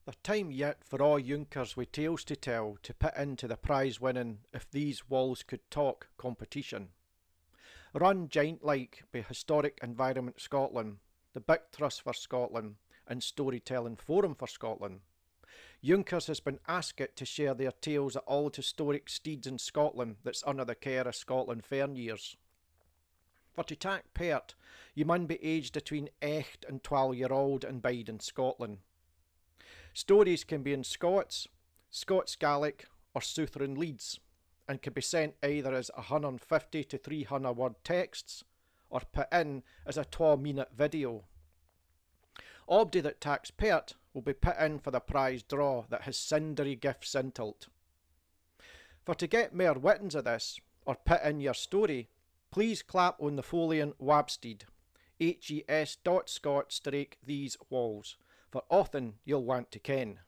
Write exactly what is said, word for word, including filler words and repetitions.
There's time yet for all younkers with tales to tell to put into the prize-winning If These Walls Could Talk competition. Run giant-like by Historic Environment Scotland, the Big Trust for Scotland and Storytelling Forum for Scotland. Younkers has been asked to share their tales of all historic steeds in Scotland that's under the care of Scotland Fair Years. For to tak part, you mun be aged between eight and twelve year old and bide in Scotland. Stories can be in Scots, Scots Gaelic or Southron Leeds and can be sent either as one hundred fifty to three hundred word texts or put in as a two minute video. Obdy that taks part will be put in for the prize draw that has cindery gifts intilt. For to get more wittens of this or put in your story, please clap on the Foliant Wabsteed, hes dot scot strake these walls, for often you'll want to ken.